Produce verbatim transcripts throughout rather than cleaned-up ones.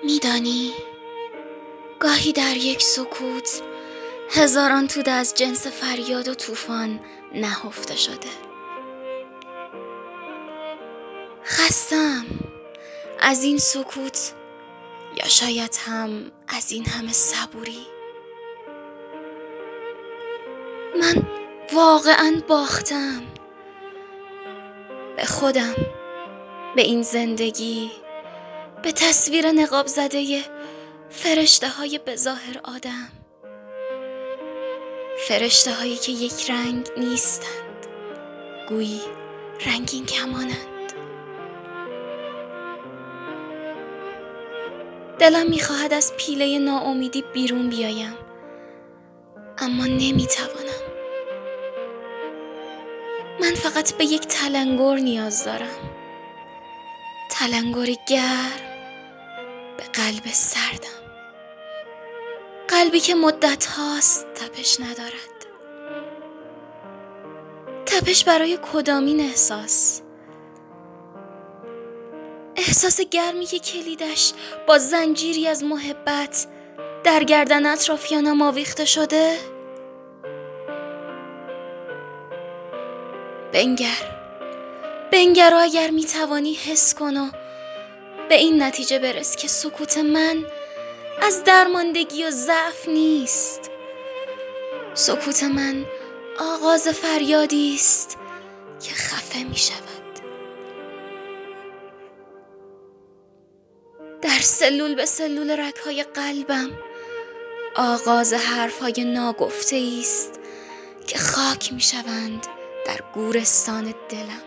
میدانی گاهی در یک سکوت هزاران توده از جنس فریاد و طوفان نهفته شده. خستم از این سکوت، یا شاید هم از این همه صبوری. من واقعا باختم به خودم، به این زندگی، به تصویر نقاب زده فرشته های بظاهر آدم، فرشته هایی که یک رنگ نیستند، گویی رنگین کمانند. دلم میخواهد از پیله ناامیدی بیرون بیایم، اما نمیتوانم. من فقط به یک تلنگر نیاز دارم، تلنگری گرم به قلب سردم، قلبی که مدت هاست تپش ندارد. تپش برای کدامین احساس؟ احساس گرمی که کلیدش با زنجیری از محبت در گردن اطرافیانم آویخته شده؟ بنگر بنگر و اگر میتوانی حس کن و به این نتیجه برس که سکوت من از درماندگی و ضعف نیست. سکوت من آغاز فریادی است که خفه می شود. در سلول به سلول رگ‌های قلبم آغاز حرف‌های ناگفته است که خاک می شوند در گورستان دلم.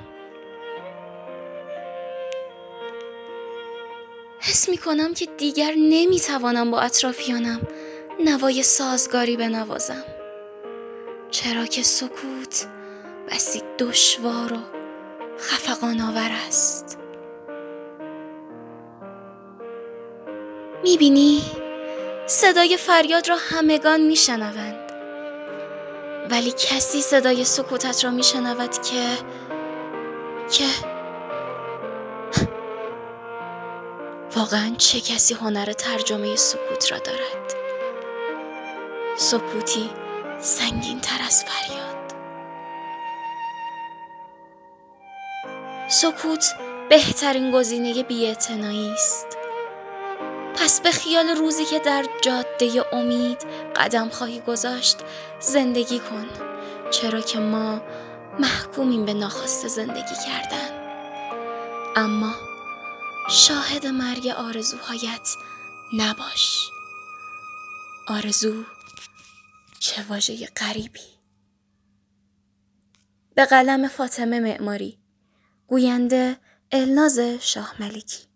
حس می کنم که دیگر نمی توانم با اطرافیانم نوای سازگاری بنوازم، چرا که سکوت بسی دشوار و خفقان آور است. می بینی صدای فریاد را همگان می شنوند، ولی کسی صدای سکوتت را می شنود که که واقعا چه کسی هنر ترجمه سکوت را دارد؟ سکوتی سنگین تر از فریاد. سکوت بهترین گزینه بی‌اعتنایی است. پس به خیال روزی که در جاده امید قدم خواهی گذاشت زندگی کن، چرا که ما محکومیم به ناخواسته زندگی کردن. اما شاهد مرگ آرزوهایت نباش. آرزو چه واژه غریبی. به قلم فاطمه معماری، گوینده الناز شاه ملکی.